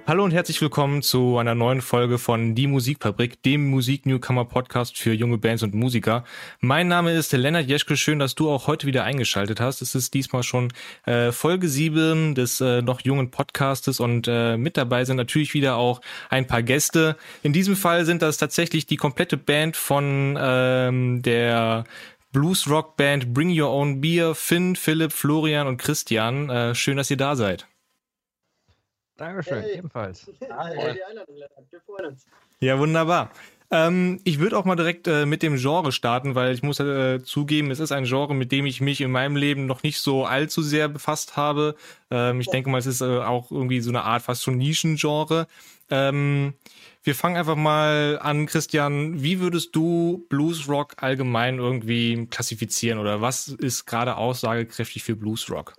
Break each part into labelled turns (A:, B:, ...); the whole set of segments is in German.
A: Hallo und herzlich willkommen zu einer neuen Folge von Die Musikfabrik, dem Musik-Newcomer-Podcast für junge Bands und Musiker. Mein Name ist Lennart Jeschke, schön, dass du auch heute wieder eingeschaltet hast. Es ist diesmal schon Folge 7 des noch jungen Podcastes und mit dabei sind natürlich wieder auch ein paar Gäste. In diesem Fall sind das tatsächlich die komplette Band von der Blues-Rock-Band Bring Your Own Beer, Finn, Philipp, Florian und Christian. Schön, dass ihr da seid.
B: Dankeschön, ebenfalls.
C: Hi. Die Einladung, Lennart. Wir freuen uns.
A: Ja, wunderbar. Ich würde auch mal direkt mit dem Genre starten, weil ich muss zugeben, es ist ein Genre, mit dem ich mich in meinem Leben noch nicht so allzu sehr befasst habe. Ich denke mal, es ist auch irgendwie so eine Art fast schon Nischengenre. Wir fangen einfach mal an, Christian. Wie würdest du Bluesrock allgemein irgendwie klassifizieren oder was ist gerade aussagekräftig für Bluesrock?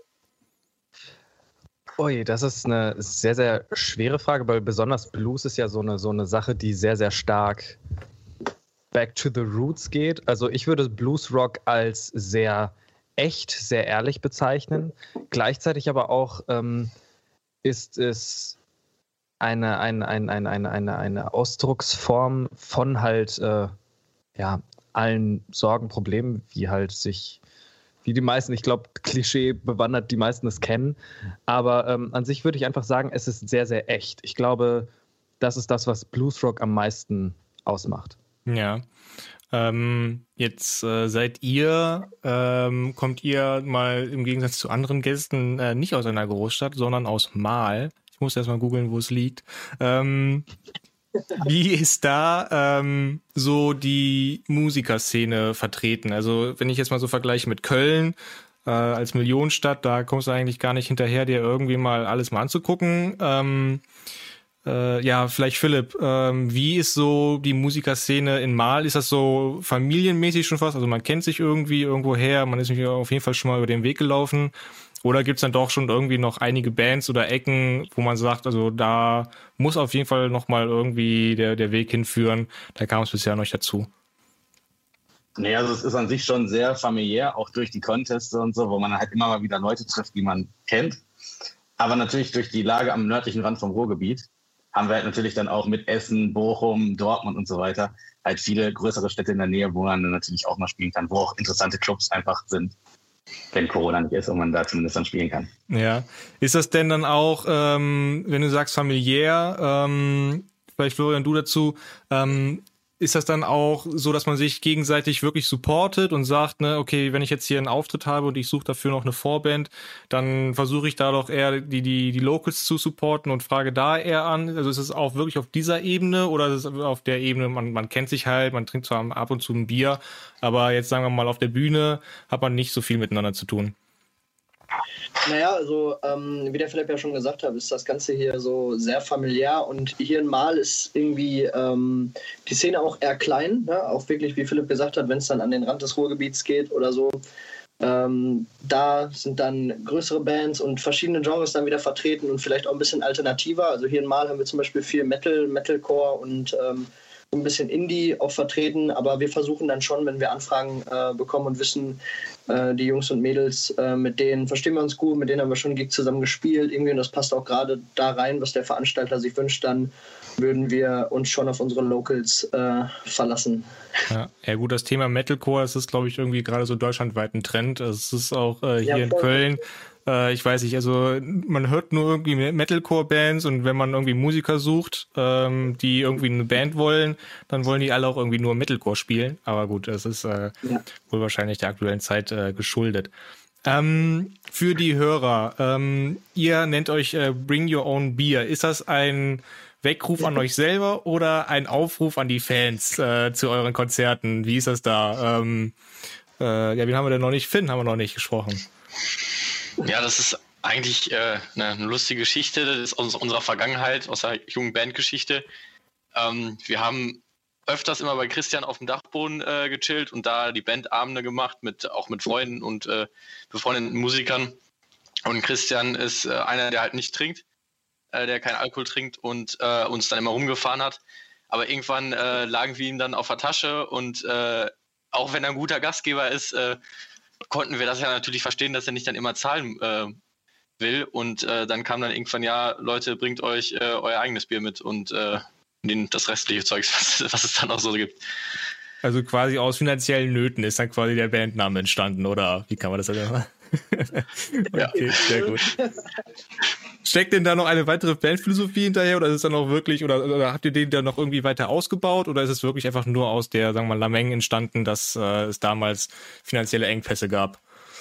B: Ui, das ist eine sehr, sehr schwere Frage, weil besonders Blues ist ja so eine Sache, die sehr, sehr stark back to the roots geht. Also ich würde Bluesrock als sehr echt, sehr ehrlich bezeichnen. Gleichzeitig aber auch ist es eine Ausdrucksform von halt allen Sorgen, Problemen, wie die meisten, ich glaube, Klischee bewandert, die meisten es kennen. Aber an sich würde ich einfach sagen, es ist sehr, sehr echt. Ich glaube, das ist das, was Bluesrock am meisten ausmacht.
A: Ja. Jetzt kommt ihr mal im Gegensatz zu anderen Gästen nicht aus einer Großstadt, sondern aus Marl. Ich muss erst mal googeln, wo es liegt. Wie ist da so die Musikerszene vertreten? Also wenn ich jetzt mal so vergleiche mit Köln als Millionenstadt, da kommst du eigentlich gar nicht hinterher, dir irgendwie mal alles mal anzugucken. Vielleicht Philipp, wie ist so die Musikerszene in Marl? Ist das so familienmäßig schon fast? Also man kennt sich irgendwie irgendwoher, man ist sich auf jeden Fall schon mal über den Weg gelaufen. Oder gibt's dann doch schon irgendwie noch einige Bands oder Ecken, wo man sagt, also da muss auf jeden Fall nochmal irgendwie der Weg hinführen. Da kam es bisher noch nicht dazu.
D: Nee, also es ist an sich schon sehr familiär, auch durch die Contests und so, wo man halt immer mal wieder Leute trifft, die man kennt. Aber natürlich durch die Lage am nördlichen Rand vom Ruhrgebiet haben wir halt natürlich dann auch mit Essen, Bochum, Dortmund und so weiter halt viele größere Städte in der Nähe, wo man dann natürlich auch mal spielen kann, wo auch interessante Clubs einfach sind, wenn Corona nicht ist und man da zumindest dann spielen kann.
A: Ja. Ist das denn dann auch, wenn du sagst familiär, vielleicht Florian, du dazu, ist das dann auch so, dass man sich gegenseitig wirklich supportet und sagt, ne, okay, wenn ich jetzt hier einen Auftritt habe und ich suche dafür noch eine Vorband, dann versuche ich da doch eher die Locals zu supporten und frage da eher an. Also ist es auch wirklich auf dieser Ebene oder ist es auf der Ebene, man kennt sich halt, man trinkt zwar ab und zu ein Bier, aber jetzt sagen wir mal auf der Bühne hat man nicht so viel miteinander zu tun.
C: Naja, also wie der Philipp ja schon gesagt hat, ist das Ganze hier so sehr familiär und hier in Marl ist irgendwie die Szene auch eher klein, ne? Auch wirklich, wie Philipp gesagt hat, wenn es dann an den Rand des Ruhrgebiets geht oder so. Da sind dann größere Bands und verschiedene Genres dann wieder vertreten und vielleicht auch ein bisschen alternativer. Also hier in Marl haben wir zum Beispiel viel Metalcore und ein bisschen Indie auch vertreten, aber wir versuchen dann schon, wenn wir Anfragen bekommen und wissen, die Jungs und Mädels, mit denen verstehen wir uns gut, mit denen haben wir schon Gig zusammen gespielt, irgendwie, und das passt auch gerade da rein, was der Veranstalter sich wünscht, dann würden wir uns schon auf unsere Locals verlassen.
A: Ja, gut, das Thema Metalcore, das ist, glaube ich, irgendwie gerade so deutschlandweit ein Trend. Es ist auch hier in Köln. Ich weiß nicht, also man hört nur irgendwie Metalcore-Bands und wenn man irgendwie Musiker sucht, die irgendwie eine Band wollen, dann wollen die alle auch irgendwie nur Metalcore spielen. Aber gut, das ist wohl wahrscheinlich der aktuellen Zeit geschuldet. Für die Hörer, ihr nennt euch Bring Your Own Beer. Ist das ein Weckruf an euch selber oder ein Aufruf an die Fans zu euren Konzerten? Wie ist das da? Wen haben wir denn noch nicht? Finn haben wir noch nicht gesprochen.
E: Ja, das ist eigentlich eine lustige Geschichte. Das ist aus unserer Vergangenheit, aus der jungen Bandgeschichte. Wir haben öfters immer bei Christian auf dem Dachboden gechillt und da die Bandabende gemacht, auch mit Freunden und befreundeten Musikern. Und Christian ist einer, der halt nicht trinkt, der keinen Alkohol trinkt und uns dann immer rumgefahren hat. Aber irgendwann lagen wir ihm dann auf der Tasche und auch wenn er ein guter Gastgeber ist, konnten wir das ja natürlich verstehen, dass er nicht dann immer zahlen will. Und dann kam dann irgendwann, ja, Leute, bringt euch euer eigenes Bier mit und das restliche Zeugs, was es dann auch so gibt.
A: Also quasi aus finanziellen Nöten ist dann quasi der Bandname entstanden, oder wie kann man das dann machen? Okay, sehr gut. Steckt denn da noch eine weitere Bandphilosophie hinterher, oder ist es dann auch wirklich, oder habt ihr den da noch irgendwie weiter ausgebaut, oder ist es wirklich einfach nur aus der, sagen wir mal, Lameng entstanden, dass es damals finanzielle Engpässe gab?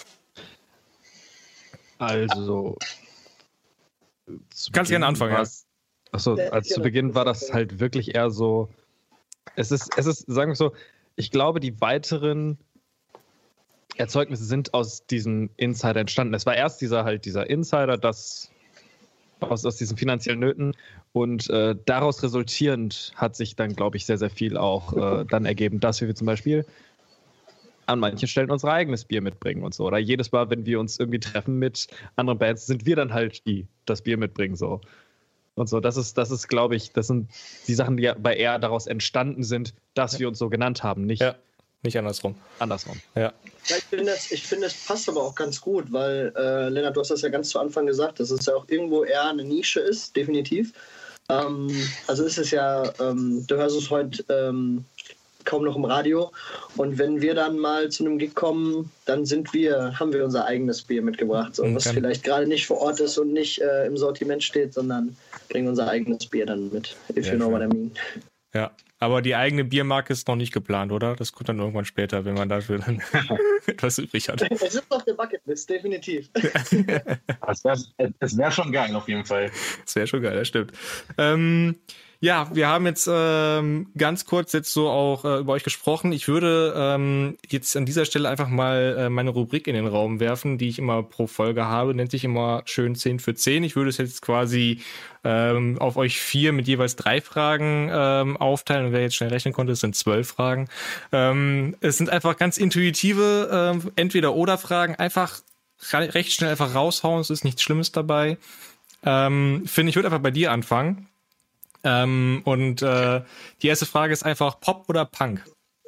B: Also
A: kannst gerne anfangen, ja.
B: Achso, zu Beginn war das halt wirklich eher so, es ist, sagen wir so, ich glaube, die weiteren Erzeugnisse sind aus diesem Insider entstanden. Es war erst dieser Insider, das aus diesen finanziellen Nöten, und daraus resultierend hat sich dann, glaube ich, sehr, sehr viel auch dann ergeben, dass wir zum Beispiel an manchen Stellen unser eigenes Bier mitbringen und so. Oder jedes Mal, wenn wir uns irgendwie treffen mit anderen Bands, sind wir dann halt die das Bier mitbringen, so. Und so, das ist, glaube ich, das sind die Sachen, die ja bei eher daraus entstanden sind, dass wir uns so genannt haben, nicht
A: andersrum.
B: Ja.
C: Ich finde, es passt aber auch ganz gut, weil, Lennart, du hast das ja ganz zu Anfang gesagt, dass es ja auch irgendwo eher eine Nische ist, definitiv. Also ist es ja, du hörst es heute kaum noch im Radio, und wenn wir dann mal zu einem Gig kommen, dann haben wir unser eigenes Bier mitgebracht, so, was vielleicht gerade nicht vor Ort ist und nicht im Sortiment steht, sondern bringen unser eigenes Bier dann mit, if you know what I mean. Ja,
A: aber die eigene Biermarke ist noch nicht geplant, oder? Das kommt dann irgendwann später, wenn man dafür dann etwas übrig hat.
C: Es ist auf der Bucketlist, definitiv.
D: Das wäre schon geil, auf jeden Fall.
A: Das wäre schon geil, das stimmt. Ja, wir haben jetzt ganz kurz jetzt so auch über euch gesprochen. Ich würde jetzt an dieser Stelle einfach mal meine Rubrik in den Raum werfen, die ich immer pro Folge habe. Nennt sich immer schön 10 für 10. Ich würde es jetzt quasi auf euch 4 mit jeweils 3 Fragen aufteilen. Und wer jetzt schnell rechnen konnte, es sind 12 Fragen. Es sind einfach ganz intuitive Entweder-oder-Fragen. Einfach recht schnell einfach raushauen. Es ist nichts Schlimmes dabei. Ich würde einfach bei dir anfangen. Und die erste Frage ist einfach Pop oder Punk?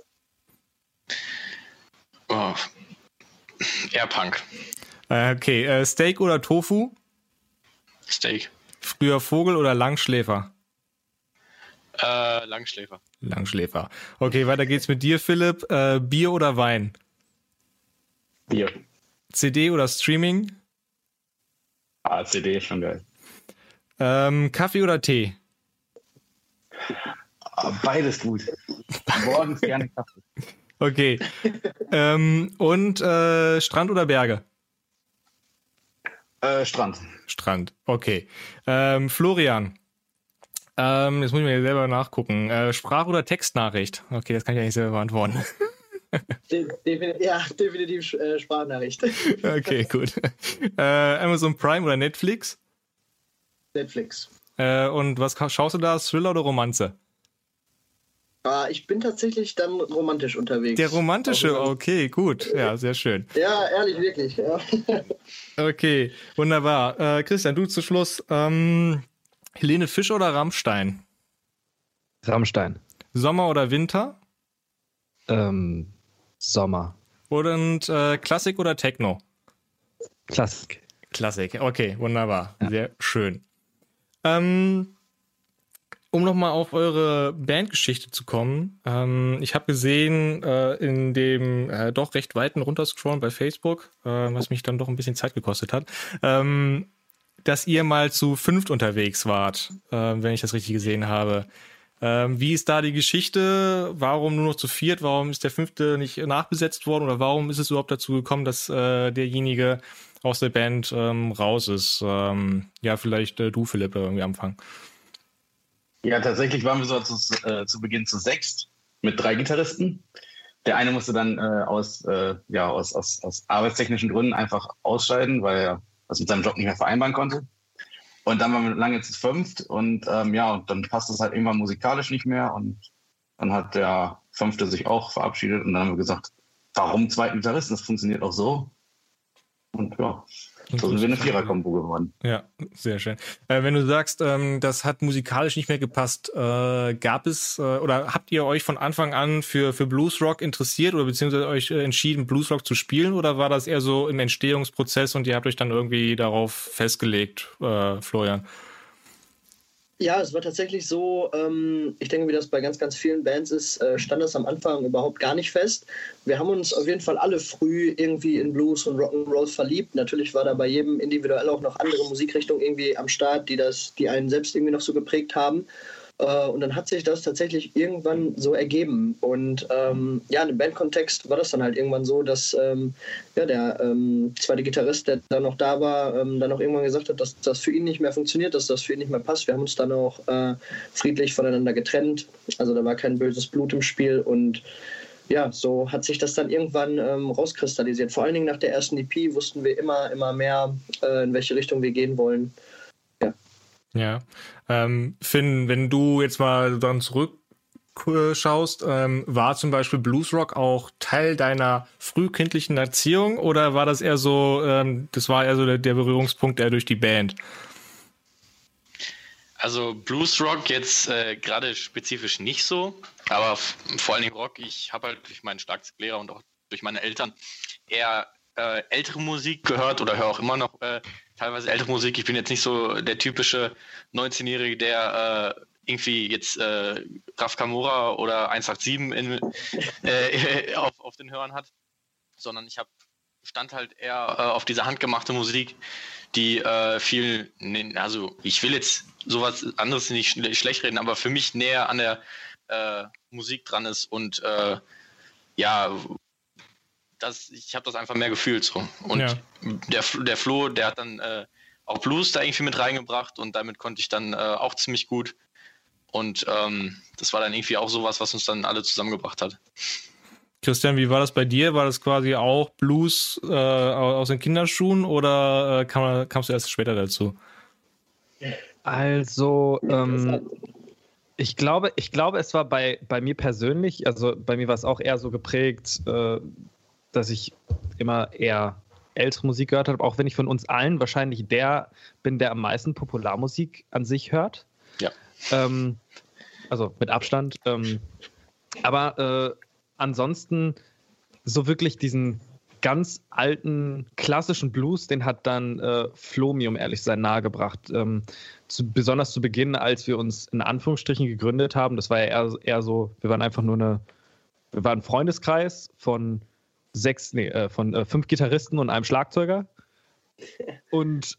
E: Oh. Eher Punk.
A: Okay, Steak oder Tofu?
E: Steak.
A: Früher Vogel oder Langschläfer?
E: Langschläfer.
A: Langschläfer. Okay, weiter geht's mit dir, Philipp. Bier oder Wein?
D: Bier.
A: CD oder Streaming?
D: CD ist schon geil.
A: Kaffee oder Tee?
D: Beides gut. Morgens gerne Kaffee.
A: Okay. Und Strand oder Berge?
D: Strand.
A: Strand, okay. Florian, jetzt muss ich mir selber nachgucken. Sprach- oder Textnachricht? Okay, das kann ich ja nicht selber beantworten.
C: Definitiv Sprachnachricht.
A: Okay, gut. Amazon Prime oder Netflix?
C: Netflix.
A: Und was schaust du da? Thriller oder Romanze?
C: Ich bin tatsächlich dann romantisch unterwegs.
A: Der romantische, okay, gut. Ja, sehr schön.
C: Ja, ehrlich, wirklich. Ja.
A: Okay, wunderbar. Christian, du zu Schluss. Helene Fischer oder Rammstein?
B: Rammstein.
A: Sommer oder Winter?
B: Sommer.
A: Und Klassik oder Techno?
B: Klassik.
A: Klassik, okay, wunderbar. Ja. Sehr schön. Um nochmal auf eure Bandgeschichte zu kommen. Ich habe gesehen, in dem doch recht weiten Runterscrollen bei Facebook, was mich dann doch ein bisschen Zeit gekostet hat, dass ihr mal zu 5 unterwegs wart, wenn ich das richtig gesehen habe. Wie ist da die Geschichte? Warum nur noch zu 4? Warum ist der 5. nicht nachbesetzt worden? Oder warum ist es überhaupt dazu gekommen, dass derjenige aus der Band raus ist? Ja, vielleicht du, Philipp, irgendwie anfangen.
D: Ja, tatsächlich waren wir so zu Beginn zu 6 mit 3 Gitarristen. Der eine musste dann aus arbeitstechnischen Gründen einfach ausscheiden, weil er das mit seinem Job nicht mehr vereinbaren konnte. Und dann waren wir lange zu 5 und und dann passt es halt irgendwann musikalisch nicht mehr, und dann hat der 5. sich auch verabschiedet, und dann haben wir gesagt, warum 2 Gitarristen? Das funktioniert auch so. Und ja, So sind wir eine Vierer-Kombo geworden.
A: Ja, sehr schön. Wenn du sagst, das hat musikalisch nicht mehr gepasst, gab es oder habt ihr euch von Anfang an für Bluesrock interessiert oder beziehungsweise euch entschieden, Bluesrock zu spielen, oder war das eher so im Entstehungsprozess und ihr habt euch dann irgendwie darauf festgelegt, Florian?
C: Ja, es war tatsächlich so, ich denke, wie das bei ganz, ganz vielen Bands ist, stand das am Anfang überhaupt gar nicht fest. Wir haben uns auf jeden Fall alle früh irgendwie in Blues und Rock'n'Roll verliebt. Natürlich war da bei jedem individuell auch noch andere Musikrichtungen irgendwie am Start, die einen selbst irgendwie noch so geprägt haben. Und dann hat sich das tatsächlich irgendwann so ergeben. Und ja, im Bandkontext war das dann halt irgendwann so, dass der zweite Gitarrist, der dann noch da war, dann auch irgendwann gesagt hat, dass das für ihn nicht mehr funktioniert, dass das für ihn nicht mehr passt. Wir haben uns dann auch friedlich voneinander getrennt. Also da war kein böses Blut im Spiel. Und ja, so hat sich das dann irgendwann rauskristallisiert. Vor allen Dingen nach der ersten EP wussten wir immer mehr, in welche Richtung wir gehen wollen.
A: Ja. Finn, wenn du jetzt mal dann zurückschaust, war zum Beispiel Bluesrock auch Teil deiner frühkindlichen Erziehung oder war das eher so, das war eher so der Berührungspunkt eher durch die Band?
E: Also Bluesrock jetzt gerade spezifisch nicht so, aber vor allen Dingen Rock, ich habe halt durch meinen Schlagzeuglehrer und auch durch meine Eltern eher ältere Musik gehört oder höre auch immer noch teilweise ältere Musik. Ich bin jetzt nicht so der typische 19-Jährige, der irgendwie jetzt Raf Kamora oder 187 auf den Hörern hat, sondern ich stand halt eher auf diese handgemachte Musik, die viel, also ich will jetzt sowas anderes nicht schlecht reden, aber für mich näher an der Musik dran ist und ja, ich habe das einfach mehr gefühlt so. Und ja. Der Flo, der hat dann auch Blues da irgendwie mit reingebracht und damit konnte ich dann auch ziemlich gut. Und das war dann irgendwie auch sowas, was uns dann alle zusammengebracht hat.
A: Christian, wie war das bei dir? War das quasi auch Blues aus den Kinderschuhen oder kamst du erst später dazu?
B: Also, ich glaube, es war bei mir persönlich, also bei mir war es auch eher so geprägt, dass ich immer eher ältere Musik gehört habe, auch wenn ich von uns allen wahrscheinlich der bin, der am meisten Popularmusik an sich hört.
E: Ja.
B: Also mit Abstand. Aber ansonsten so wirklich diesen ganz alten, klassischen Blues, den hat dann Flo mir, um ehrlich zu sein, nahegebracht. Besonders zu Beginn, als wir uns in Anführungsstrichen gegründet haben, das war ja eher so, wir waren einfach nur wir waren ein Freundeskreis von 5 Gitarristen und einem Schlagzeuger. Und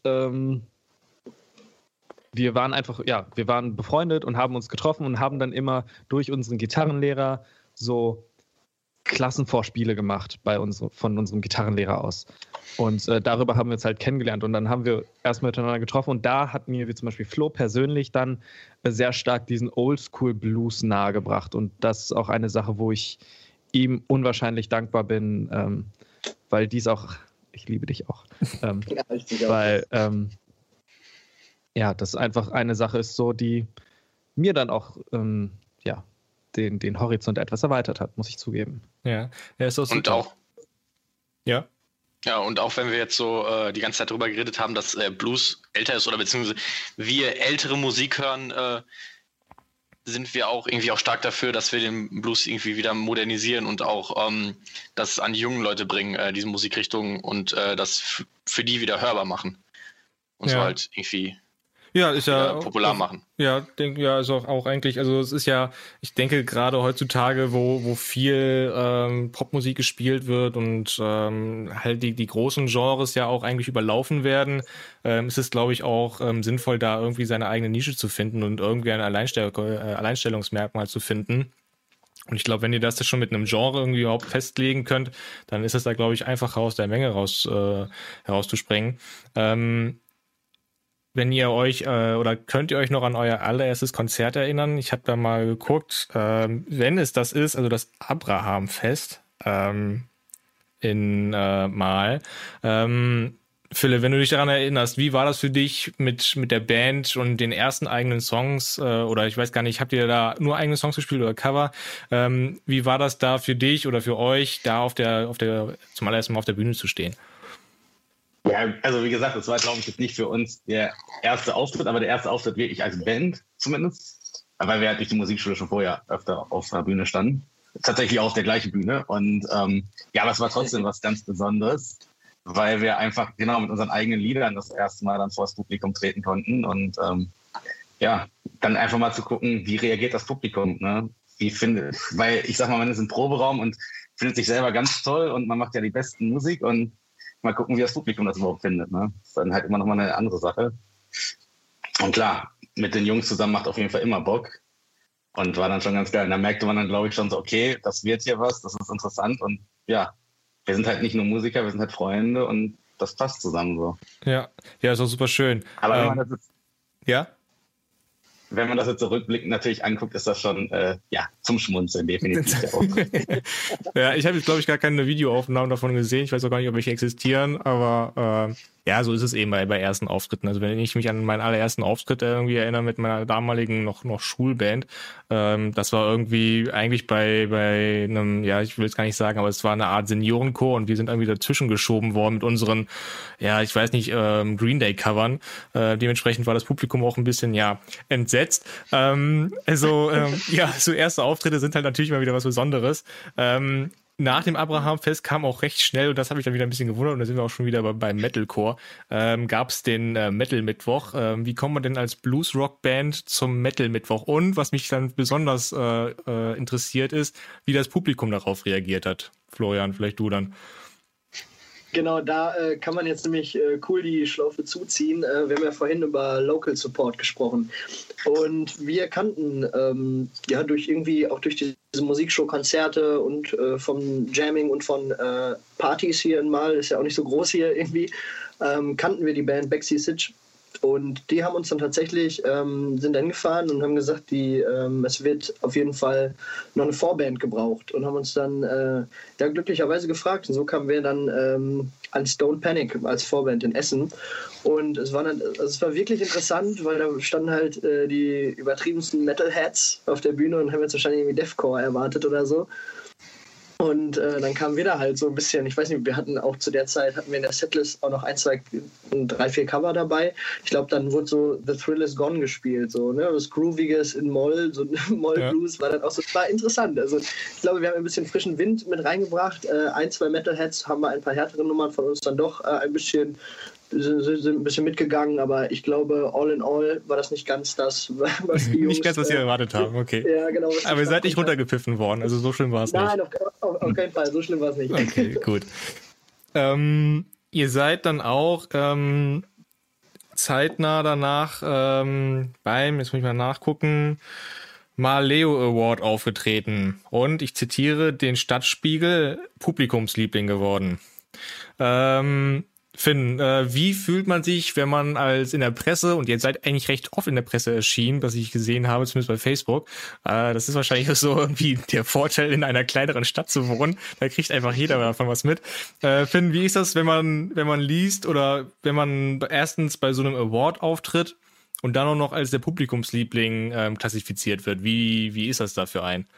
B: wir waren befreundet und haben uns getroffen und haben dann immer durch unseren Gitarrenlehrer so Klassenvorspiele gemacht von unserem Gitarrenlehrer aus. Und darüber haben wir uns halt kennengelernt und dann haben wir erstmal miteinander getroffen und da hat mir wie zum Beispiel Flo persönlich dann sehr stark diesen Oldschool-Blues nahegebracht und das ist auch eine Sache, wo ich ihm unwahrscheinlich dankbar bin, weil dies auch, ich liebe dich auch, weil das einfach eine Sache ist so, die mir dann auch den Horizont etwas erweitert hat, muss ich zugeben.
A: Ja, ist das
E: und auch.
A: Ja.
E: Ja, und auch wenn wir jetzt so die ganze Zeit darüber geredet haben, dass Blues älter ist oder beziehungsweise wir ältere Musik hören, sind wir auch irgendwie auch stark dafür, dass wir den Blues irgendwie wieder modernisieren und auch das an die jungen Leute bringen, diese Musikrichtung und das für die wieder hörbar machen. Und so halt irgendwie
A: ist ja
E: popular machen.
A: Ja, ist auch eigentlich, also es ist ja, ich denke gerade heutzutage, wo viel Popmusik gespielt wird und halt die großen Genres ja auch eigentlich überlaufen werden, ist es, glaube ich, auch sinnvoll, da irgendwie seine eigene Nische zu finden und irgendwie ein Alleinstellungsmerkmal zu finden. Und ich glaube, wenn ihr das schon mit einem Genre irgendwie überhaupt festlegen könnt, dann ist es da, glaube ich, einfacher aus der Menge herauszuspringen. Wenn ihr euch oder könnt ihr euch noch an euer allererstes Konzert erinnern? Ich habe da mal geguckt, wenn es das ist, also das Abrahamfest in Mahl. Philipp, wenn du dich daran erinnerst, wie war das für dich mit der Band und den ersten eigenen Songs? Oder ich weiß gar nicht, habt ihr da nur eigene Songs gespielt oder Cover? Wie war das da für dich oder für euch, da zum allerersten Mal auf der Bühne zu stehen?
D: Ja, also wie gesagt, das war, glaube ich, jetzt nicht für uns der erste Auftritt, aber der erste Auftritt wirklich als Band zumindest, weil wir halt durch die Musikschule schon vorher öfter auf der Bühne standen. Tatsächlich auch auf der gleichen Bühne. Und ja, aber es war trotzdem was ganz Besonderes, weil wir einfach genau mit unseren eigenen Liedern das erste Mal dann vor das Publikum treten konnten. Und ja, dann einfach mal zu gucken, wie reagiert das Publikum, ne? Weil ich sag mal, man ist im Proberaum und findet sich selber ganz toll und man macht ja die besten Musik und mal gucken, wie das Publikum das überhaupt findet. Ne? Das ist dann halt immer noch mal eine andere Sache. Und klar, mit den Jungs zusammen macht auf jeden Fall immer Bock und war dann schon ganz geil. Und da merkte man dann, glaube ich, schon so, okay, das wird hier was, das ist interessant und ja, wir sind halt nicht nur Musiker, wir sind halt Freunde und das passt zusammen so.
A: Ja, ist auch super schön.
D: Aber wenn man das jetzt,
A: ja?
D: Wenn man das jetzt so rückblickend natürlich anguckt, ist das schon zum Schmunzeln definitiv.
A: Ja, ich habe jetzt, glaube ich, gar keine Videoaufnahmen davon gesehen. Ich weiß auch gar nicht, ob welche existieren, aber ja, so ist es eben bei ersten Auftritten. Also wenn ich mich an meinen allerersten Auftritt irgendwie erinnere mit meiner damaligen noch Schulband, das war irgendwie eigentlich bei einem, ja, ich will es gar nicht sagen, aber es war eine Art Seniorenchor und wir sind irgendwie dazwischen geschoben worden mit unseren, ja, ich weiß nicht, Green Day Covern. Dementsprechend war das Publikum auch ein bisschen, ja, entsetzt. So erste Auftritte sind halt natürlich immer wieder was Besonderes. Nach dem Abrahamfest kam auch recht schnell, und das habe ich dann wieder ein bisschen gewundert, und da sind wir auch schon wieder beim Metalcore, gab es den Metal-Mittwoch. Wie kommt man denn als Blues-Rock-Band zum Metal-Mittwoch? Und was mich dann besonders interessiert ist, wie das Publikum darauf reagiert hat. Florian, vielleicht du dann.
C: Genau, da kann man jetzt nämlich cool die Schlaufe zuziehen. Wir haben ja vorhin über Local Support gesprochen. Und wir kannten durch diese Musikshow-Konzerte und vom Jamming und von Partys hier in Mal, ist ja auch nicht so groß hier irgendwie, kannten wir die Band Backseat Sitch. Und die haben uns dann tatsächlich, sind dann gefahren und haben gesagt, es wird auf jeden Fall noch eine Vorband gebraucht, und haben uns dann glücklicherweise gefragt. Und so kamen wir dann an Stone Panic als Vorband in Essen. Und es war wirklich interessant, weil da standen halt die übertriebensten Metalheads auf der Bühne und haben jetzt wahrscheinlich irgendwie Deathcore erwartet oder so. Und dann kamen wir da halt so ein bisschen, ich weiß nicht, wir hatten auch zu der Zeit, hatten wir in der Setlist auch noch 3, 4 Cover dabei. Ich glaube, dann wurde so The Thrill Is Gone gespielt, so, ne, was Grooviges in Moll, so Moll-Blues, war dann auch so, war interessant. Also ich glaube, wir haben ein bisschen frischen Wind mit reingebracht. 1, 2 Metalheads haben wir ein paar härtere Nummern von uns dann doch ein bisschen mitgegangen, aber ich glaube, all in all war das nicht ganz das, was die Jungs...
A: Nicht ganz, was ihr erwartet haben, okay.
C: Ja, genau.
A: Aber ihr seid nicht runtergepfiffen worden, also so schlimm war es nicht.
C: Nein, auf keinen Fall, so schlimm war es nicht.
A: Okay, gut. Ihr seid dann auch zeitnah danach jetzt muss ich mal nachgucken, Maleo Award aufgetreten und, ich zitiere, den Stadtspiegel Publikumsliebling geworden. Finn, wie fühlt man sich, wenn man in der Presse, und ihr seid eigentlich recht oft in der Presse erschienen, was ich gesehen habe, zumindest bei Facebook, das ist wahrscheinlich so irgendwie der Vorteil, in einer kleineren Stadt zu wohnen, da kriegt einfach jeder davon was mit. Finn, wie ist das, wenn man liest oder wenn man erstens bei so einem Award auftritt und dann auch noch als der Publikumsliebling klassifiziert wird? Wie ist das da für einen?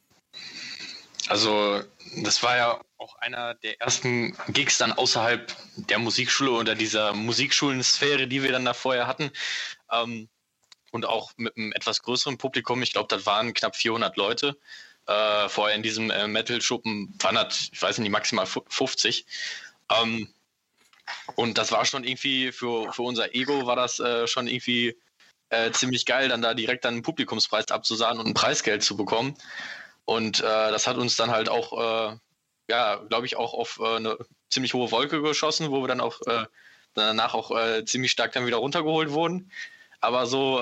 E: Also das war ja auch einer der ersten Gigs dann außerhalb der Musikschule oder dieser Musikschulensphäre, die wir dann da vorher hatten. Und auch mit einem etwas größeren Publikum. Ich glaube, das waren knapp 400 Leute. Vorher in diesem Metal-Schuppen waren das, ich weiß nicht, maximal 50. Und das war schon irgendwie, für unser Ego war das schon irgendwie ziemlich geil, dann da direkt einen Publikumspreis abzusahnen und ein Preisgeld zu bekommen. Und das hat uns dann halt auch, glaube ich, auch auf eine ziemlich hohe Wolke geschossen, wo wir dann auch danach auch ziemlich stark dann wieder runtergeholt wurden. Aber so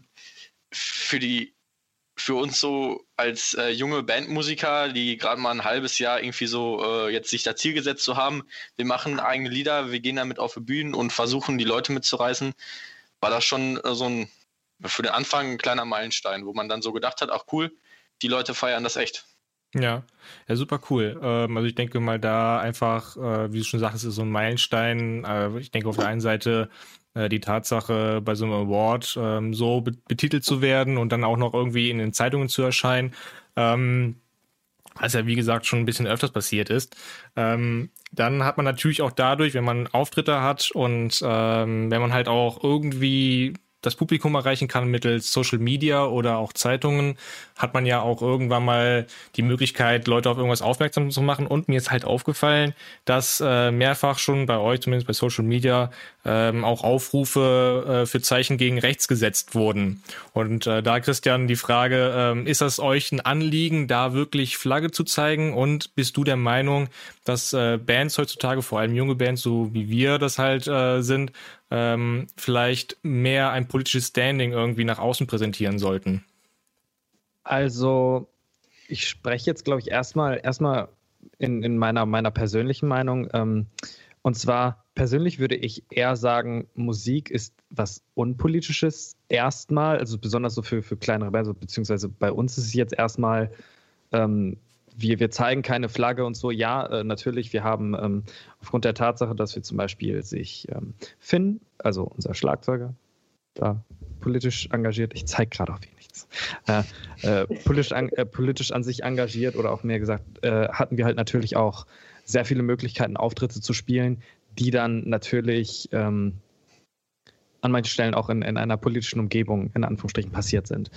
E: für uns so als junge Bandmusiker, die gerade mal ein halbes Jahr irgendwie so jetzt sich das Ziel gesetzt zu haben, wir machen eigene Lieder, wir gehen damit auf die Bühnen und versuchen, die Leute mitzureißen, war das schon für den Anfang ein kleiner Meilenstein, wo man dann so gedacht hat, ach cool, die Leute feiern das echt.
A: Ja, super cool. Also ich denke mal da einfach, wie du schon sagst, ist so ein Meilenstein. Ich denke auf der einen Seite die Tatsache, bei so einem Award so betitelt zu werden und dann auch noch irgendwie in den Zeitungen zu erscheinen. was ja wie gesagt schon ein bisschen öfters passiert ist. Dann hat man natürlich auch dadurch, wenn man Auftritte hat und wenn man halt auch irgendwie das Publikum erreichen kann mittels Social Media oder auch Zeitungen, hat man ja auch irgendwann mal die Möglichkeit, Leute auf irgendwas aufmerksam zu machen. Und mir ist halt aufgefallen, dass mehrfach schon bei euch, zumindest bei Social Media, auch Aufrufe für Zeichen gegen rechts gesetzt wurden. Und da, Christian, die Frage, ist das euch ein Anliegen, da wirklich Flagge zu zeigen? Und bist du der Meinung, dass Bands heutzutage, vor allem junge Bands, so wie wir das halt sind, vielleicht mehr ein politisches Standing irgendwie nach außen präsentieren sollten?
B: Also, ich spreche jetzt, glaube ich, erstmal in meiner persönlichen Meinung. Und zwar, persönlich würde ich eher sagen, Musik ist was Unpolitisches erstmal, also besonders so für kleinere Bands, beziehungsweise bei uns ist es jetzt erstmal, wir zeigen keine Flagge und so. Ja, natürlich, wir haben aufgrund der Tatsache, dass wir zum Beispiel sich Finn, also unser Schlagzeuger, da politisch engagiert, ich zeige gerade auf ihn nichts, politisch an sich engagiert oder auch mehr gesagt, hatten wir halt natürlich auch sehr viele Möglichkeiten, Auftritte zu spielen, die dann natürlich an manchen Stellen auch in einer politischen Umgebung in Anführungsstrichen passiert sind.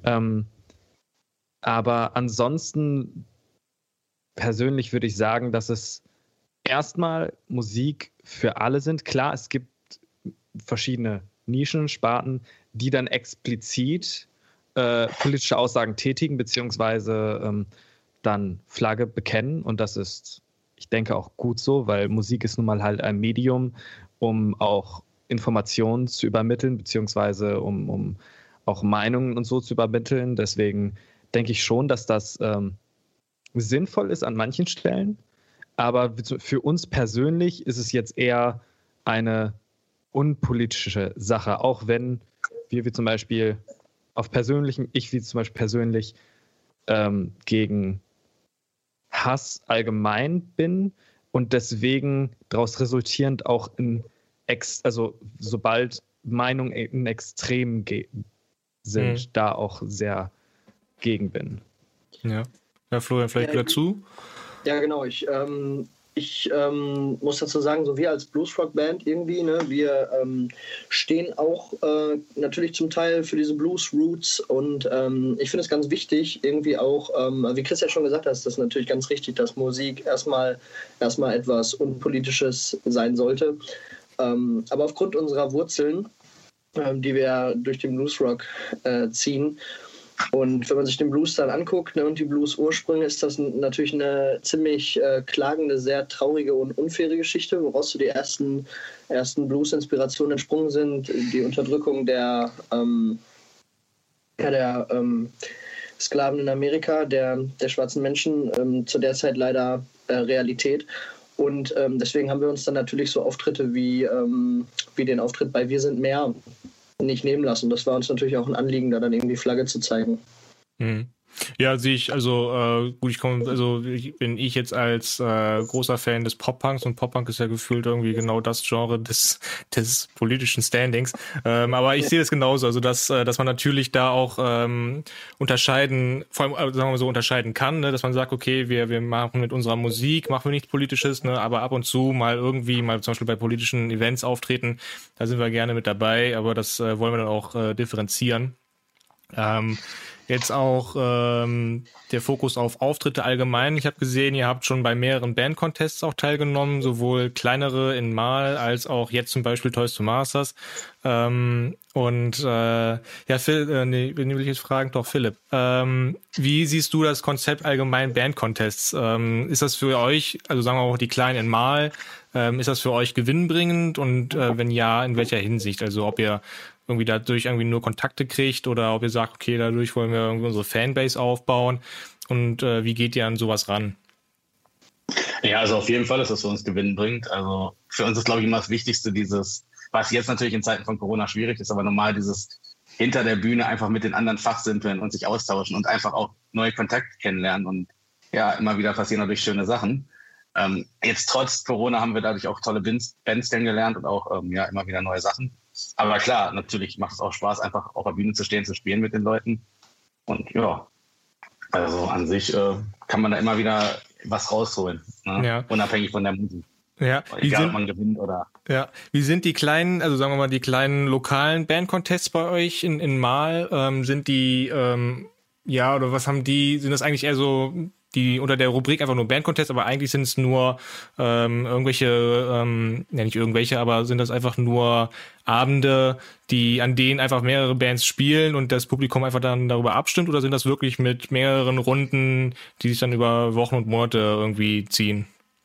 B: Aber ansonsten persönlich würde ich sagen, dass es erstmal Musik für alle sind. Klar, es gibt verschiedene Nischen, Sparten, die dann explizit politische Aussagen tätigen, beziehungsweise dann Flagge bekennen. Und das ist, ich denke, auch gut so, weil Musik ist nun mal halt ein Medium, um auch Informationen zu übermitteln, beziehungsweise um auch Meinungen und so zu übermitteln. Deswegen denke ich schon, dass das sinnvoll ist an manchen Stellen. Aber für uns persönlich ist es jetzt eher eine unpolitische Sache, auch wenn wir zum Beispiel ich wie zum Beispiel persönlich gegen Hass allgemein bin und deswegen daraus resultierend auch also sobald Meinungen in Extremen sind, da auch sehr gegen bin.
A: Ja. Ja, Florian, vielleicht dazu?
C: Ja, genau. Ich muss dazu sagen, so wir als Bluesrock-Band irgendwie, ne, wir stehen auch natürlich zum Teil für diese Blues-Roots und ich finde es ganz wichtig, irgendwie auch, wie Chris ja schon gesagt hat, ist das natürlich ganz richtig, dass Musik erstmal etwas Unpolitisches sein sollte. Aber aufgrund unserer Wurzeln, die wir durch den Bluesrock ziehen, und wenn man sich den Blues dann anguckt, ne, und die Blues-Ursprünge, ist das natürlich eine ziemlich klagende, sehr traurige und unfaire Geschichte, woraus so die ersten Blues-Inspirationen entsprungen sind. Die Unterdrückung der Sklaven in Amerika, der schwarzen Menschen, zu der Zeit leider Realität. Und deswegen haben wir uns dann natürlich so Auftritte wie den Auftritt bei Wir sind mehr nicht nehmen lassen. Das war uns natürlich auch ein Anliegen, da dann irgendwie Flagge zu zeigen.
A: Ja, sehe ich, also gut, bin ich jetzt als großer Fan des Pop-Punks und Pop-Punk ist ja gefühlt irgendwie genau das Genre des politischen Standings. Aber ich sehe das genauso, also dass man natürlich da auch unterscheiden kann, ne, dass man sagt, okay, wir machen mit unserer Musik, machen wir nichts Politisches, ne, aber ab und zu mal irgendwie, mal zum Beispiel bei politischen Events auftreten, da sind wir gerne mit dabei, aber das wollen wir dann auch differenzieren. Jetzt auch der Fokus auf Auftritte allgemein. Ich habe gesehen, ihr habt schon bei mehreren Band-Contests auch teilgenommen, sowohl kleinere in Mal als auch jetzt zum Beispiel Toys to Masters. Phil, wen will ich jetzt fragen? Doch, Philipp. Wie siehst du das Konzept allgemein Band-Contests? Ist das für euch, also sagen wir auch die Kleinen in Mal, ist das für euch gewinnbringend und wenn ja, in welcher Hinsicht? Also ob ihr irgendwie dadurch irgendwie nur Kontakte kriegt oder ob ihr sagt, okay, dadurch wollen wir irgendwie unsere Fanbase aufbauen und wie geht ihr an sowas ran?
D: Ja, also auf jeden Fall ist das für uns gewinnbringend. Also für uns ist, glaube ich, immer das Wichtigste was jetzt natürlich in Zeiten von Corona schwierig ist, aber normal dieses hinter der Bühne einfach mit den anderen fachsimpeln und sich austauschen und einfach auch neue Kontakte kennenlernen und ja, immer wieder passieren dadurch schöne Sachen. Jetzt trotz Corona haben wir dadurch auch tolle Bands kennengelernt und auch immer wieder neue Sachen. Aber klar, natürlich macht es auch Spaß, einfach auf der Bühne zu stehen, zu spielen mit den Leuten. Und ja, Also an sich kann man da immer wieder was rausholen, ne?
A: Ja.
D: Unabhängig von der Musik.
A: Ja,
D: Egal, ob man gewinnt oder...
A: Ja, wie sind die kleinen, also sagen wir mal, die kleinen lokalen Bandcontests bei euch in Mahl? Sind die, ja, oder was haben die, sind das eigentlich eher so, die unter der Rubrik einfach nur Bandcontests, aber eigentlich sind es nur irgendwelche, ja nicht irgendwelche, aber sind das einfach nur Abende, an denen einfach mehrere Bands spielen und das Publikum einfach dann darüber abstimmt, oder sind das wirklich mit mehreren Runden, die sich dann über Wochen und Monate irgendwie ziehen?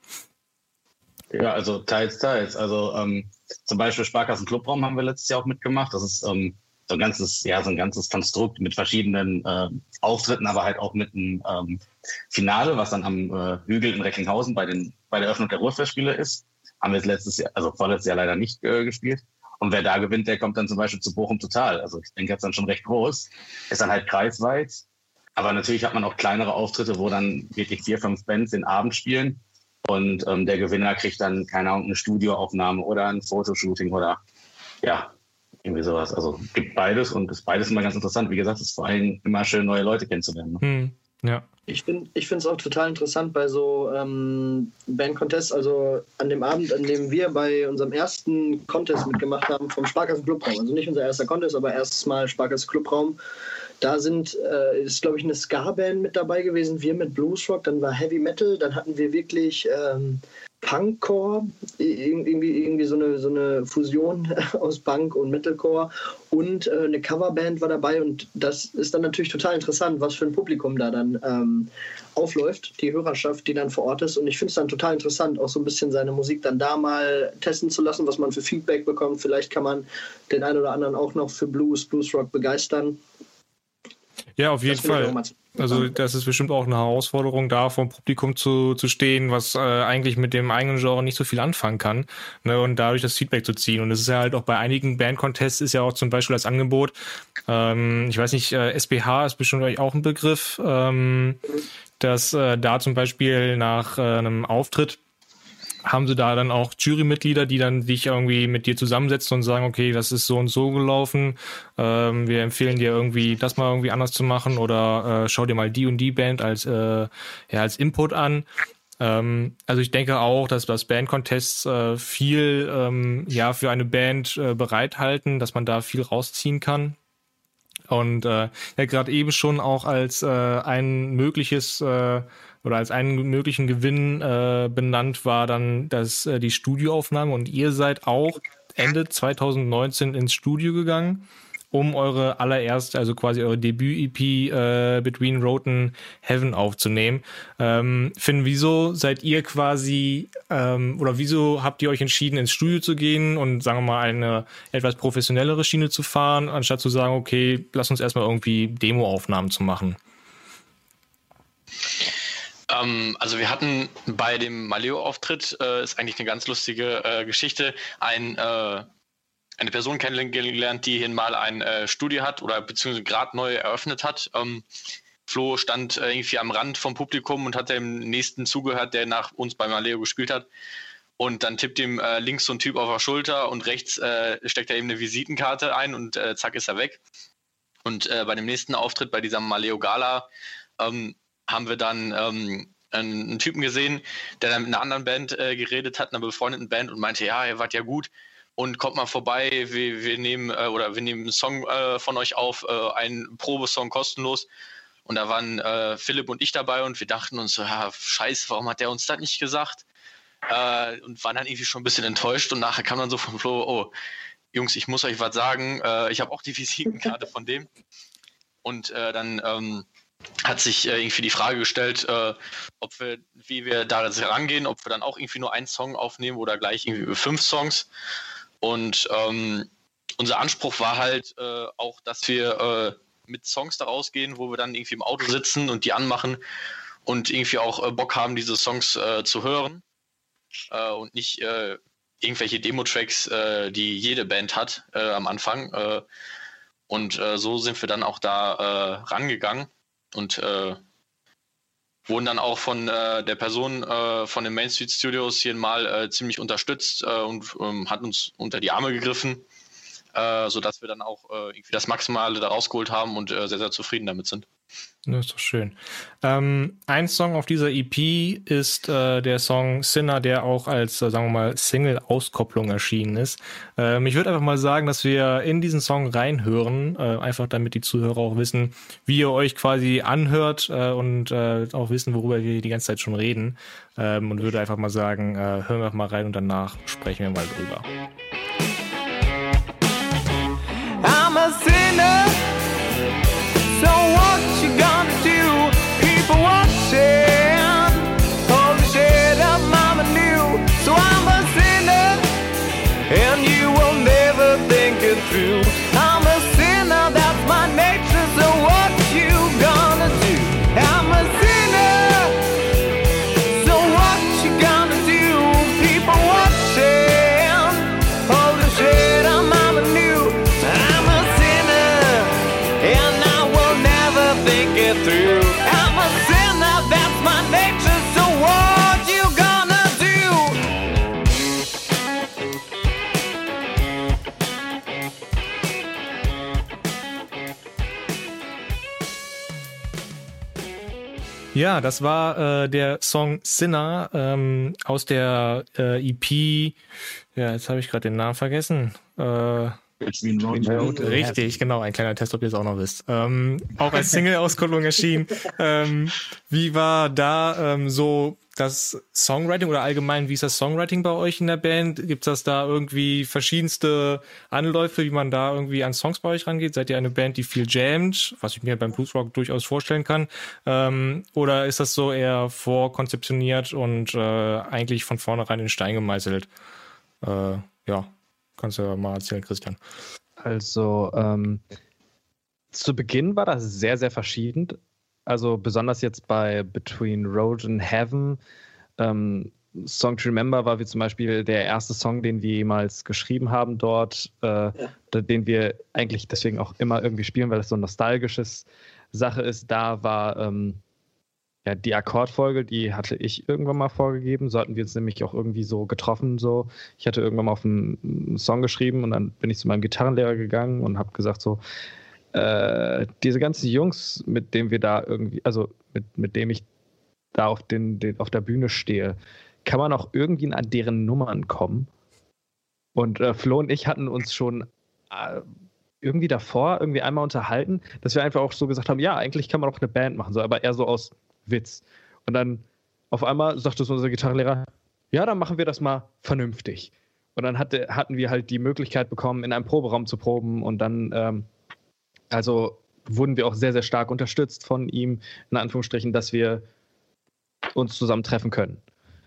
D: Ja, also teils. Also zum Beispiel Sparkassen Clubraum haben wir letztes Jahr auch mitgemacht. Das ist so ein ganzes Konstrukt mit verschiedenen Auftritten, aber halt auch mit einem Finale, was dann am Hügel in Recklinghausen bei der Öffnung der Ruhrfestspiele ist. Haben wir vorletztes Jahr leider nicht gespielt. Und wer da gewinnt, der kommt dann zum Beispiel zu Bochum Total. Also ich denke, das ist dann schon recht groß. Ist dann halt kreisweit. Aber natürlich hat man auch kleinere Auftritte, wo dann wirklich 4, 5 Bands den Abend spielen. Und der Gewinner kriegt dann, keine Ahnung, eine Studioaufnahme oder ein Fotoshooting oder ja, irgendwie sowas. Also gibt beides und ist beides immer ganz interessant. Wie gesagt, es ist vor allem immer schön, neue Leute kennenzulernen. Ne?
A: Ja.
C: Ich finde es auch total interessant bei so Band-Contests, also an dem Abend, an dem wir bei unserem ersten Contest mitgemacht haben vom Sparkassen Clubraum, also nicht unser erster Contest, aber erstes Mal Sparkassen Clubraum. Da ist, glaube ich, eine Ska-Band mit dabei gewesen, wir mit Bluesrock, dann war Heavy Metal, dann hatten wir wirklich Punkcore, irgendwie so eine Fusion aus Punk und Metalcore und eine Coverband war dabei und das ist dann natürlich total interessant, was für ein Publikum da dann aufläuft, die Hörerschaft, die dann vor Ort ist, und ich finde es dann total interessant, auch so ein bisschen seine Musik dann da mal testen zu lassen, was man für Feedback bekommt. Vielleicht kann man den einen oder anderen auch noch für Bluesrock begeistern.
A: Ja, auf jeden Fall. Also das ist bestimmt auch eine Herausforderung, da vor dem Publikum zu stehen, was eigentlich mit dem eigenen Genre nicht so viel anfangen kann, ne, und dadurch das Feedback zu ziehen. Und es ist ja halt auch bei einigen Band-Contests ist ja auch zum Beispiel das Angebot, ich weiß nicht, SBH ist bestimmt euch auch ein Begriff, dass da zum Beispiel nach einem Auftritt haben sie da dann auch Jurymitglieder, die dann sich irgendwie mit dir zusammensetzen und sagen, okay, das ist so und so gelaufen, wir empfehlen dir irgendwie, das mal irgendwie anders zu machen, oder schau dir mal die und die Band als Input an. Also ich denke auch, dass das Band-Contests viel für eine Band bereithalten, dass man da viel rausziehen kann. Und gerade eben schon auch als ein mögliches oder als einen möglichen Gewinn benannt war dann die Studioaufnahme, und ihr seid auch Ende 2019 ins Studio gegangen, um eure allererste, also quasi eure Debüt-EP Between Road and Heaven aufzunehmen. Finn, wieso seid ihr quasi oder wieso habt ihr euch entschieden, ins Studio zu gehen und, sagen wir mal, eine etwas professionellere Schiene zu fahren, anstatt zu sagen, okay, lass uns erstmal irgendwie Demo-Aufnahmen zu machen?
E: Also wir hatten bei dem Maleo-Auftritt, ist eigentlich eine ganz lustige Geschichte, eine Person kennengelernt, die hier mal ein Studio hat oder beziehungsweise gerade neu eröffnet hat. Flo stand irgendwie am Rand vom Publikum und hat dem nächsten zugehört, der nach uns bei Maleo gespielt hat. Und dann tippt ihm links so ein Typ auf der Schulter und rechts steckt er eben eine Visitenkarte ein und zack ist er weg. Und bei dem nächsten Auftritt, bei dieser Maleo Gala, haben wir dann einen Typen gesehen, der dann mit einer anderen Band geredet hat, einer befreundeten Band, und meinte, ja, ihr wart ja gut und kommt mal vorbei, wir nehmen einen Song von euch auf, einen Probesong kostenlos. Und da waren Philipp und ich dabei und wir dachten uns so, ja, scheiße, warum hat der uns das nicht gesagt? Und waren dann irgendwie schon ein bisschen enttäuscht, und nachher kam dann so von Flo, oh, Jungs, ich muss euch was sagen, ich habe auch die Visitenkarte von dem. Und dann hat sich irgendwie die Frage gestellt, wie wir da jetzt herangehen, ob wir dann auch irgendwie nur einen Song aufnehmen oder gleich irgendwie 5 Songs. Und unser Anspruch war halt auch, dass wir mit Songs da rausgehen, wo wir dann irgendwie im Auto sitzen und die anmachen und irgendwie auch Bock haben, diese Songs zu hören und nicht irgendwelche Demo-Tracks, die jede Band hat am Anfang. Und so sind wir dann auch da rangegangen und wurden dann auch von der Person von den Main Street Studios hier mal ziemlich unterstützt und hat uns unter die Arme gegriffen. sodass wir dann auch irgendwie das Maximale da rausgeholt haben und sehr, sehr zufrieden damit sind.
A: Das ist doch schön. Ein Song auf dieser EP ist der Song Sinner, der auch als, sagen wir mal, Single-Auskopplung erschienen ist. Ich würde einfach mal sagen, dass wir in diesen Song reinhören, einfach damit die Zuhörer auch wissen, wie ihr euch quasi anhört und auch wissen, worüber wir die ganze Zeit schon reden. Und würde einfach mal sagen, hören wir mal rein und danach sprechen wir mal drüber.
F: I'm a sinner, so what you gonna do? People watching, all the shit up mama knew. So I'm a sinner, and you will never think it through. I'm a sinner, that's my nature, so what you gonna do? I'm a sinner, so what you gonna do? People watching, all the shit up mama knew. I'm a sinner, and I will never think it through. I'm a sinner, that's my nature, so what you gonna do?
A: Ja, das war der Song Sinner aus der EP. Ja, jetzt habe ich gerade den Namen vergessen.
D: Between Road.
A: Richtig, genau, ein kleiner Test, ob ihr es auch noch wisst. Auch als Single-Auskopplung erschienen. Wie war da so das Songwriting oder allgemein, wie ist das Songwriting bei euch in der Band? Gibt es da irgendwie verschiedenste Anläufe, wie man da irgendwie an Songs bei euch rangeht? Seid ihr eine Band, die viel jammt, was ich mir beim Bluesrock durchaus vorstellen kann? Oder ist das so eher vorkonzeptioniert und eigentlich von vornherein in Stein gemeißelt? Ja. Kannst du ja mal erzählen, Christian.
B: Also, zu Beginn war das sehr, sehr verschieden. Also besonders jetzt bei Between Road and Heaven. Song to Remember war wie zum Beispiel der erste Song, den wir jemals geschrieben haben dort, den wir eigentlich deswegen auch immer irgendwie spielen, weil es so ein nostalgisches Sache ist. Da war ja, die Akkordfolge, die hatte ich irgendwann mal vorgegeben. So hatten wir uns nämlich auch irgendwie so getroffen. So. Ich hatte irgendwann mal auf einen Song geschrieben und dann bin ich zu meinem Gitarrenlehrer gegangen und habe gesagt so, diese ganzen Jungs, mit denen wir da irgendwie, also mit dem ich da auf der Bühne stehe, kann man auch irgendwie an deren Nummern kommen? Und Flo und ich hatten uns schon irgendwie davor irgendwie einmal unterhalten, dass wir einfach auch so gesagt haben, ja, eigentlich kann man auch eine Band machen, so, aber eher so aus Witz. Und dann auf einmal sagte so unser Gitarrenlehrer, ja, dann machen wir das mal vernünftig. Und dann hatten wir halt die Möglichkeit bekommen, in einem Proberaum zu proben und dann also wurden wir auch sehr, sehr stark unterstützt von ihm, in Anführungsstrichen, dass wir uns zusammen treffen können.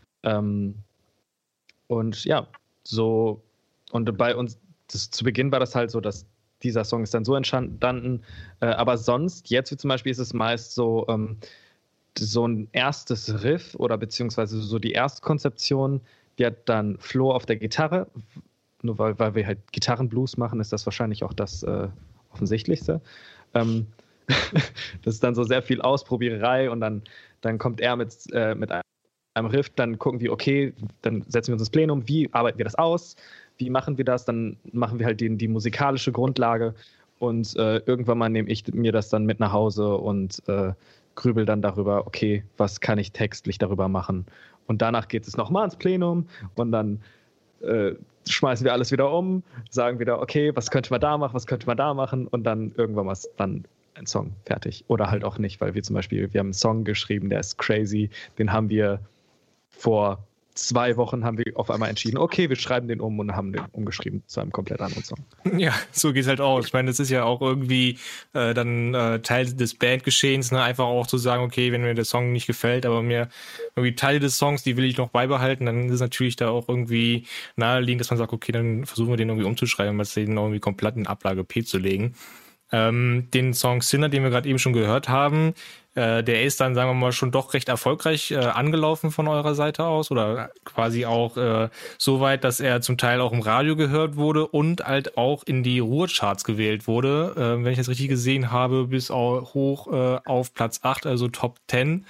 B: Und ja, so, und bei uns, zu Beginn war das halt so, dass dieser Song ist dann so entstanden, aber sonst, jetzt wie zum Beispiel, ist es meist so, so ein erstes Riff oder beziehungsweise so die Erstkonzeption, die hat dann Flo auf der Gitarre, nur weil wir halt Gitarrenblues machen, ist das wahrscheinlich auch das Offensichtlichste. Das ist dann so sehr viel Ausprobiererei und dann kommt er mit einem Riff, dann gucken wir, okay, dann setzen wir uns ins Plenum, wie arbeiten wir das aus, wie machen wir das, dann machen wir halt die musikalische Grundlage und irgendwann mal nehme ich mir das dann mit nach Hause und grübel dann darüber, okay, was kann ich textlich darüber machen? Und danach geht es nochmal ins Plenum und dann schmeißen wir alles wieder um, sagen wieder, okay, was könnte man da machen, was könnte man da machen und dann irgendwann mal dann ein Song fertig. Oder halt auch nicht, weil wir zum Beispiel, wir haben einen Song geschrieben, der ist crazy, den haben wir vor 2 Wochen haben wir auf einmal entschieden, okay, wir schreiben den um und haben den umgeschrieben zu einem komplett anderen Song.
A: Ja, so geht's halt aus. Ich meine, das ist ja auch irgendwie dann Teil des Bandgeschehens, ne? Einfach auch zu sagen, okay, wenn mir der Song nicht gefällt, aber mir irgendwie Teile des Songs, die will ich noch beibehalten, dann ist es natürlich da auch irgendwie naheliegend, dass man sagt, okay, dann versuchen wir den irgendwie umzuschreiben, was den irgendwie komplett in Ablage P zu legen. Den Song Sinner, den wir gerade eben schon gehört haben, der ist dann, sagen wir mal, schon doch recht erfolgreich angelaufen von eurer Seite aus oder quasi auch so weit, dass er zum Teil auch im Radio gehört wurde und halt auch in die Ruhrcharts gewählt wurde, wenn ich das richtig gesehen habe, bis auch hoch auf Platz 8, also Top 10.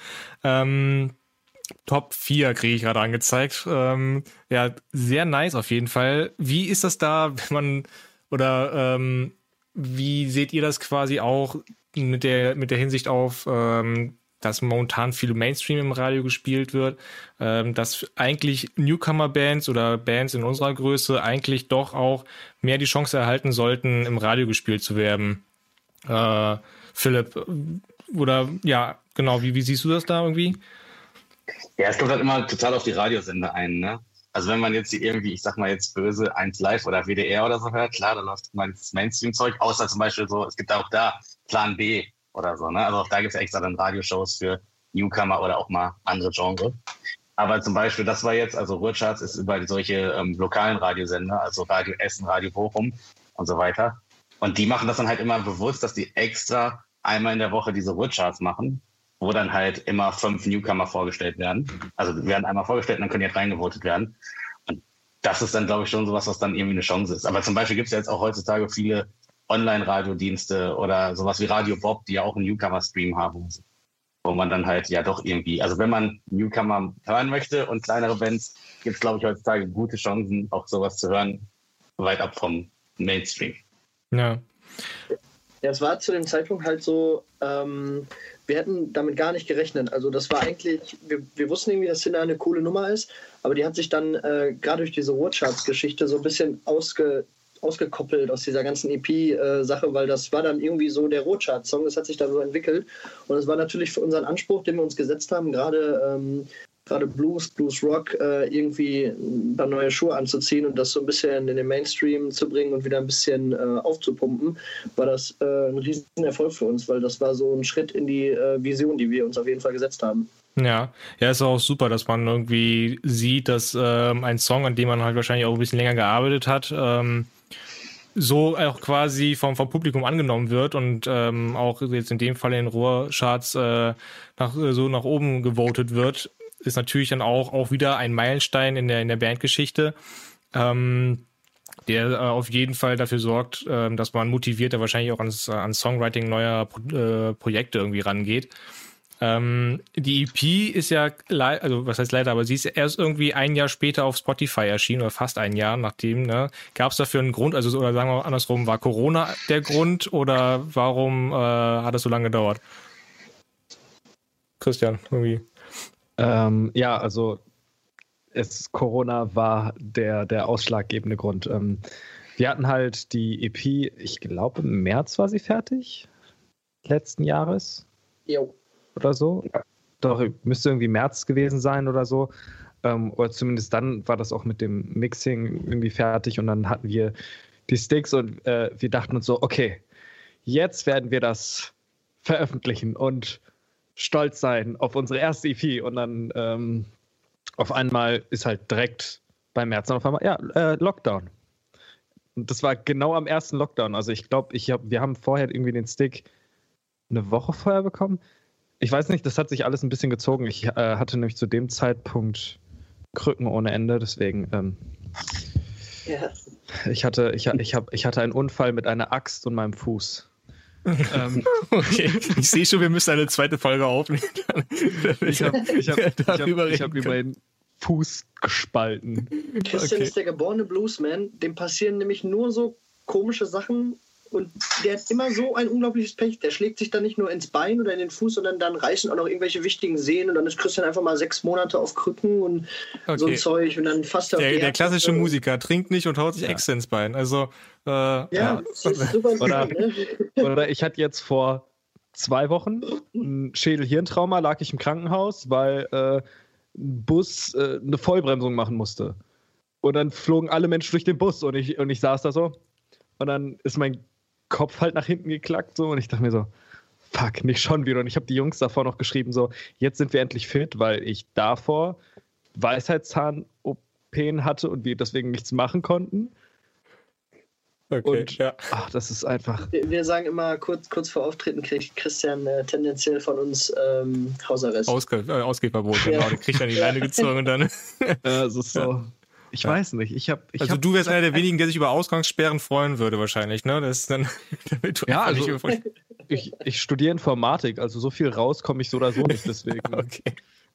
A: Top 4 kriege ich gerade angezeigt. Ja, sehr nice auf jeden Fall. Wie ist das da, wenn man Oder wie seht ihr das quasi auch mit der Hinsicht auf, dass momentan viel Mainstream im Radio gespielt wird, dass eigentlich Newcomer-Bands oder Bands in unserer Größe eigentlich doch auch mehr die Chance erhalten sollten, im Radio gespielt zu werden? Philipp, oder ja, genau, wie siehst du das da irgendwie?
D: Ja, es kommt halt immer total auf die Radiosender ein, ne? Also wenn man jetzt irgendwie, ich sag mal jetzt böse, 1 Live oder WDR oder so hört, klar, da läuft mal das Mainstream-Zeug, außer zum Beispiel so, es gibt auch da Plan B oder so, ne? Also auch da gibt es ja extra dann Radioshows für Newcomer oder auch mal andere Genre. Aber zum Beispiel, das war jetzt, also Ruhrcharts ist über solche lokalen Radiosender, also Radio Essen, Radio Bochum und so weiter. Und die machen das dann halt immer bewusst, dass die extra einmal in der Woche diese Ruhrcharts machen, wo dann halt immer 5 Newcomer vorgestellt werden. Also die werden einmal vorgestellt und dann können die halt reingevotet werden. Und das ist dann, glaube ich, schon sowas, was dann irgendwie eine Chance ist. Aber zum Beispiel gibt es ja jetzt auch heutzutage viele Online-Radiodienste oder sowas wie Radio Bob, die ja auch einen Newcomer-Stream haben, wo man dann halt ja doch irgendwie, also wenn man Newcomer hören möchte und kleinere Bands, gibt es, glaube ich, heutzutage gute Chancen, auch sowas zu hören, weit ab vom Mainstream.
A: Ja.
C: Ja, es war zu dem Zeitpunkt halt so, wir hätten damit gar nicht gerechnet. Also das war eigentlich, wir wussten irgendwie, dass Sinner eine coole Nummer ist, aber die hat sich dann gerade durch diese Ruhrcharts-Geschichte so ein bisschen ausgekoppelt aus dieser ganzen EP-Sache, weil das war dann irgendwie so der Ruhrcharts-Song, das hat sich dann so entwickelt. Und es war natürlich für unseren Anspruch, den wir uns gesetzt haben, gerade Blues Rock, irgendwie dann neue Schuhe anzuziehen und das so ein bisschen in den Mainstream zu bringen und wieder ein bisschen aufzupumpen, war das ein riesen Erfolg für uns, weil das war so ein Schritt in die Vision, die wir uns auf jeden Fall gesetzt haben.
A: Ja, ist auch super, dass man irgendwie sieht, dass ein Song, an dem man halt wahrscheinlich auch ein bisschen länger gearbeitet hat, so auch quasi vom Publikum angenommen wird und auch jetzt in dem Fall in den Ruhrcharts nach oben gewotet wird, ist natürlich dann auch wieder ein Meilenstein in der Bandgeschichte, der auf jeden Fall dafür sorgt, dass man motivierter wahrscheinlich auch an Songwriting neuer Projekte irgendwie rangeht. Die EP ist ja, also was heißt leider, aber sie ist erst irgendwie ein Jahr später auf Spotify erschienen oder fast ein Jahr nachdem, ne? Gab es dafür einen Grund, also oder sagen wir mal andersrum, war Corona der Grund oder warum hat es so lange gedauert? Christian, irgendwie.
B: Ja, also Corona war der ausschlaggebende Grund. Wir hatten halt die EP, ich glaube im März war sie fertig, letzten Jahres.
C: Jo.
B: Oder so. Doch, müsste irgendwie März gewesen sein oder so. Oder zumindest dann war das auch mit dem Mixing irgendwie fertig und dann hatten wir die Sticks und wir dachten uns so, okay, jetzt werden wir das veröffentlichen und stolz sein auf unsere erste EP und dann auf einmal ist halt direkt beim März auf einmal, Lockdown. Und das war genau am ersten Lockdown. Also ich glaube, wir haben vorher irgendwie den Stick eine Woche vorher bekommen. Ich weiß nicht, das hat sich alles ein bisschen gezogen. Ich hatte nämlich zu dem Zeitpunkt Krücken ohne Ende, deswegen
C: Ja.
B: ich hatte einen Unfall mit einer Axt und meinem Fuß.
A: Okay, ich sehe schon, wir müssen eine zweite Folge aufnehmen.
B: Ich hab über den Fuß gespalten.
C: Christian ist der geborene Bluesman, dem passieren nämlich nur so komische Sachen und der hat immer so ein unglaubliches Pech. Der schlägt sich dann nicht nur ins Bein oder in den Fuß, sondern dann reißen auch noch irgendwelche wichtigen Sehnen und dann ist Christian einfach mal 6 Monate auf Krücken und so ein Zeug und dann fasst er auf die
A: Der klassische Musiker trinkt nicht und haut sich extra ins Bein. Also,
C: das ist super.
B: Oder ich hatte jetzt vor 2 Wochen ein Schädel-Hirntrauma, lag ich im Krankenhaus, weil ein Bus eine Vollbremsung machen musste. Und dann flogen alle Menschen durch den Bus und ich saß da so. Und dann ist mein Kopf halt nach hinten geklackt so und ich dachte mir so, fuck, nicht schon wieder. Und ich habe die Jungs davor noch geschrieben so, jetzt sind wir endlich fit, weil ich davor Weisheitszahn-OPen hatte und wir deswegen nichts machen konnten.
A: okay,
B: Und das ist einfach...
C: Wir sagen immer, kurz vor Auftreten kriegt Christian tendenziell von uns Hausarrest.
A: Ausgehverbot, genau. Der kriegt dann die Leine gezogen und dann...
B: Es ist so... Ich weiß nicht.
A: Also du wärst einer der wenigen, der sich über Ausgangssperren freuen würde wahrscheinlich, ne? Das ist dann, damit du
B: ich studiere Informatik, also so viel raus komme ich so oder so nicht, deswegen.
A: Okay.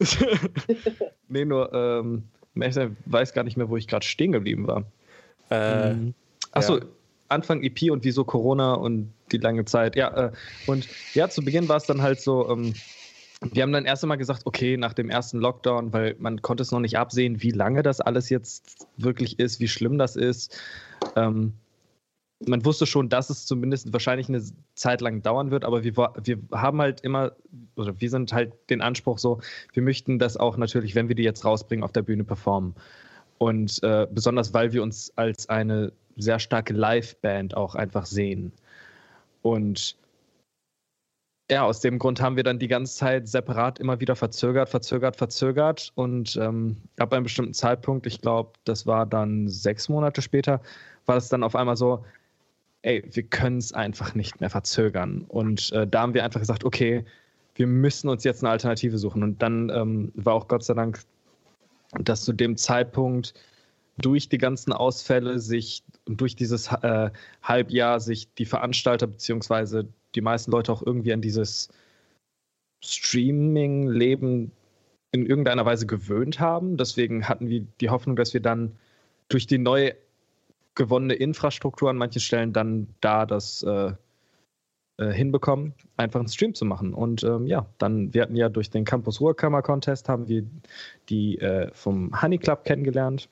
B: Nee, nur, ich weiß gar nicht mehr, wo ich gerade stehen geblieben war. Achso, Anfang EP und wieso Corona und die lange Zeit. Zu Beginn war es dann halt so, wir haben dann erst einmal gesagt, okay, nach dem ersten Lockdown, weil man konnte es noch nicht absehen, wie lange das alles jetzt wirklich ist, wie schlimm das ist. Man wusste schon, dass es zumindest wahrscheinlich eine Zeit lang dauern wird, aber wir haben halt immer, oder wir sind halt den Anspruch so, wir möchten das auch natürlich, wenn wir die jetzt rausbringen, auf der Bühne performen. Und besonders, weil wir uns als eine sehr starke Live-Band auch einfach sehen. Und ja, aus dem Grund haben wir dann die ganze Zeit separat immer wieder verzögert und ab einem bestimmten Zeitpunkt, ich glaube, das war dann 6 Monate später, war es dann auf einmal so, ey, wir können es einfach nicht mehr verzögern. Und da haben wir einfach gesagt, okay, wir müssen uns jetzt eine Alternative suchen. Und dann war auch Gott sei Dank, dass zu dem Zeitpunkt durch die ganzen Ausfälle durch dieses Halbjahr sich die Veranstalter beziehungsweise die meisten Leute auch irgendwie an dieses Streaming-Leben in irgendeiner Weise gewöhnt haben. Deswegen hatten wir die Hoffnung, dass wir dann durch die neu gewonnene Infrastruktur an manchen Stellen dann da das hinbekommen, einfach einen Stream zu machen. Und wir hatten ja durch den Campus Ruhrkammer Contest haben wir die vom Honey Club kennengelernt.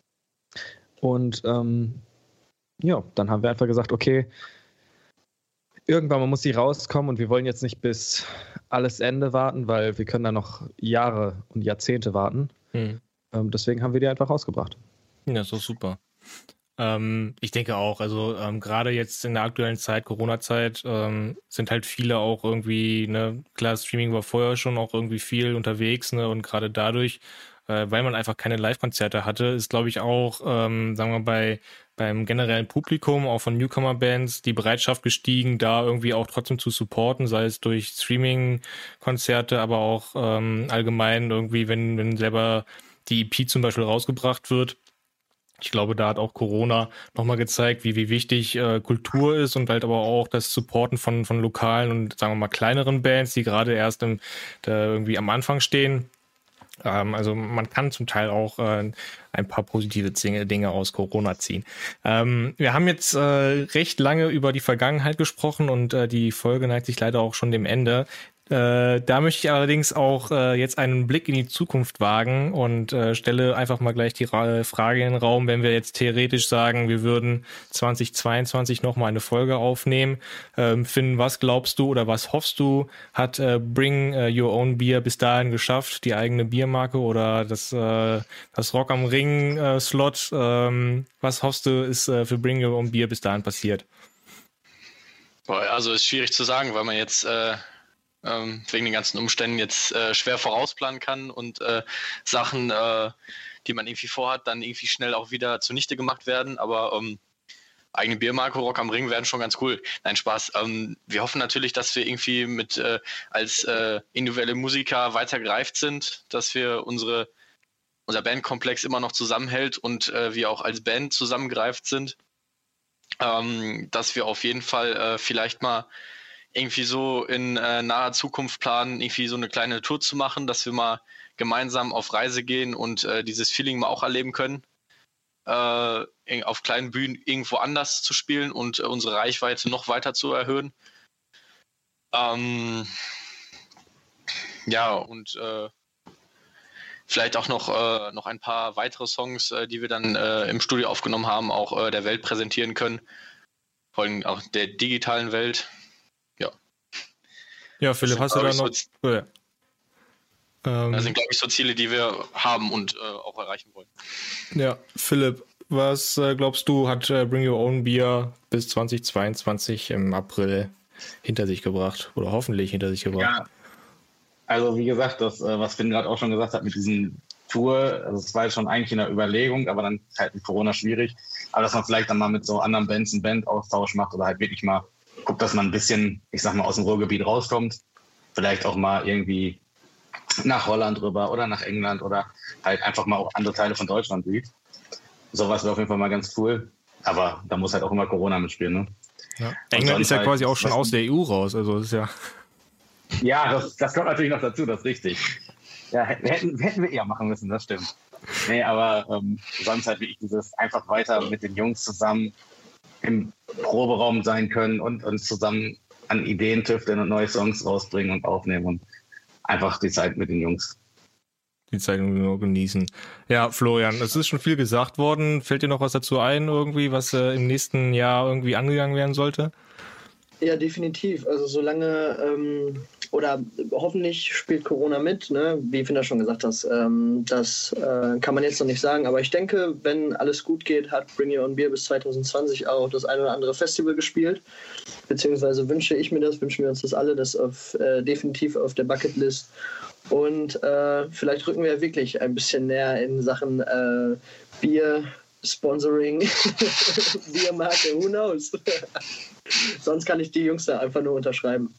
B: Und dann haben wir einfach gesagt, okay, irgendwann mal muss sie rauskommen und wir wollen jetzt nicht bis alles Ende warten, weil wir können da noch Jahre und Jahrzehnte warten. Deswegen haben wir die einfach rausgebracht.
A: Ja, so super. Ich denke auch, also gerade jetzt in der aktuellen Zeit, Corona-Zeit, sind halt viele auch irgendwie, ne, klar, Streaming war vorher schon auch irgendwie viel unterwegs, ne, und gerade dadurch, weil man einfach keine Live-Konzerte hatte, ist, glaube ich, auch, sagen wir beim generellen Publikum, auch von Newcomer-Bands, die Bereitschaft gestiegen, da irgendwie auch trotzdem zu supporten, sei es durch Streaming-Konzerte, aber auch allgemein irgendwie, wenn selber die EP zum Beispiel rausgebracht wird. Ich glaube, da hat auch Corona nochmal gezeigt, wie wichtig Kultur ist und halt aber auch das Supporten von lokalen und, sagen wir mal, kleineren Bands, die gerade erst da irgendwie am Anfang stehen. Also man kann zum Teil auch ein paar positive Dinge aus Corona ziehen. Wir haben jetzt recht lange über die Vergangenheit gesprochen und die Folge neigt sich leider auch schon dem Ende. Da möchte ich allerdings auch jetzt einen Blick in die Zukunft wagen und stelle einfach mal gleich die Frage in den Raum, wenn wir jetzt theoretisch sagen, wir würden 2022 nochmal eine Folge aufnehmen. Finn, was glaubst du oder was hoffst du, hat Bring Your Own Beer bis dahin geschafft, die eigene Biermarke oder das Rock am Ring Slot? Was hoffst du, ist für Bring Your Own Beer bis dahin passiert?
E: Also ist schwierig zu sagen, weil man jetzt wegen den ganzen Umständen jetzt schwer vorausplanen kann und Sachen, die man irgendwie vorhat, dann irgendwie schnell auch wieder zunichte gemacht werden. Aber eigene Biermarke, Rock am Ring, wären schon ganz cool. Nein, Spaß. Wir hoffen natürlich, dass wir irgendwie als individuelle Musiker weiter gereift sind, dass wir unser Bandkomplex immer noch zusammenhält und wir auch als Band zusammengereift sind. Dass wir auf jeden Fall vielleicht mal irgendwie so in naher Zukunft planen, irgendwie so eine kleine Tour zu machen, dass wir mal gemeinsam auf Reise gehen und dieses Feeling mal auch erleben können, auf kleinen Bühnen irgendwo anders zu spielen und unsere Reichweite noch weiter zu erhöhen. Vielleicht auch noch ein paar weitere Songs, die wir dann im Studio aufgenommen haben, auch der Welt präsentieren können, vor allem auch der digitalen Welt.
A: Ja, Philipp, hast du da noch?
E: Das sind, glaube ich, so Ziele, die wir haben und auch erreichen wollen.
A: Ja, Philipp, was glaubst du, hat Bring Your Own Beer bis 2022 im April hinter sich gebracht oder hoffentlich hinter sich gebracht?
D: Ja, also wie gesagt, das, was Finn gerade auch schon gesagt hat mit diesen Tour, also es war jetzt schon eigentlich in der Überlegung, aber dann halt mit Corona schwierig. Aber dass man vielleicht dann mal mit so anderen Bands einen Bandaustausch macht oder halt wirklich mal guckt, dass man ein bisschen, ich sag mal, aus dem Ruhrgebiet rauskommt. Vielleicht auch mal irgendwie nach Holland rüber oder nach England oder halt einfach mal auch andere Teile von Deutschland sieht. Sowas wäre auf jeden Fall mal ganz cool. Aber da muss halt auch immer Corona mitspielen, ne?
A: Ja. England ist ja halt quasi auch schon aus der EU raus, also das ist ja...
D: Ja, das kommt natürlich noch dazu, das ist richtig. Ja, hätten wir eher machen müssen, das stimmt. Nee, aber sonst halt wirklich dieses einfach weiter mit den Jungs zusammen im Proberaum sein können und zusammen an Ideen tüfteln und neue Songs rausbringen und aufnehmen und einfach die Zeit mit den Jungs.
A: Die Zeit nur genießen. Ja, Florian, es ist schon viel gesagt worden. Fällt dir noch was dazu ein, irgendwie, was im nächsten Jahr irgendwie angegangen werden sollte?
C: Ja, definitiv. Also solange oder hoffentlich spielt Corona mit, ne? Wie Finna schon gesagt hat, das kann man jetzt noch nicht sagen. Aber ich denke, wenn alles gut geht, hat Bring Your Own Beer bis 2020 auch das ein oder andere Festival gespielt. Beziehungsweise wünschen wir uns das alle, das definitiv auf der Bucketlist. Und vielleicht rücken wir ja wirklich ein bisschen näher in Sachen Bier, Sponsoring, Biermarke, who knows? Sonst kann ich die Jungs da einfach nur unterschreiben.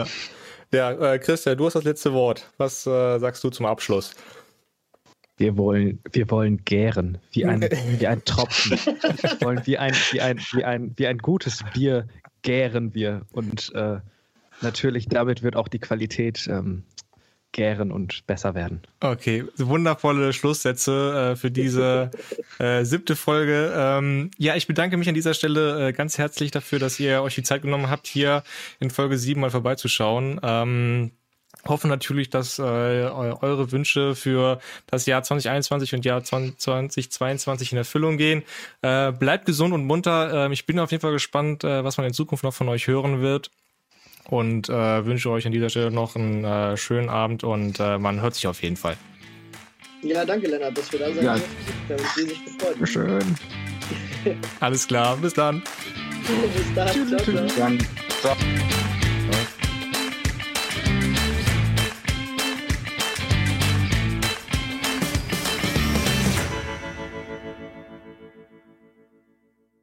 A: Ja, Christian, du hast das letzte Wort. Was sagst du zum Abschluss?
B: Wir wollen gären, wie ein Tropfen. Wir wollen wie ein gutes Bier gären wir. Und natürlich damit wird auch die Qualität gären und besser werden.
A: Okay, wundervolle Schlusssätze für diese 7. Folge. Ja, ich bedanke mich an dieser Stelle ganz herzlich dafür, dass ihr euch die Zeit genommen habt, hier in Folge 7 mal vorbeizuschauen. Hoffen natürlich, dass eure Wünsche für das Jahr 2021 und Jahr 2022 in Erfüllung gehen. Bleibt gesund und munter. Ich bin auf jeden Fall gespannt, was man in Zukunft noch von euch hören wird. Und wünsche euch an dieser Stelle noch einen schönen Abend und man hört sich auf jeden Fall.
C: Ja, danke Lennart, dass wir da sein durften. Wir haben uns riesig gefreut.
B: Schön.
A: Alles klar, bis dann.
C: Bis dann. Ciao, ciao.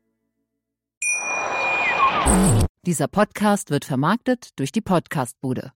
G: Dieser Podcast wird vermarktet durch die Podcastbude.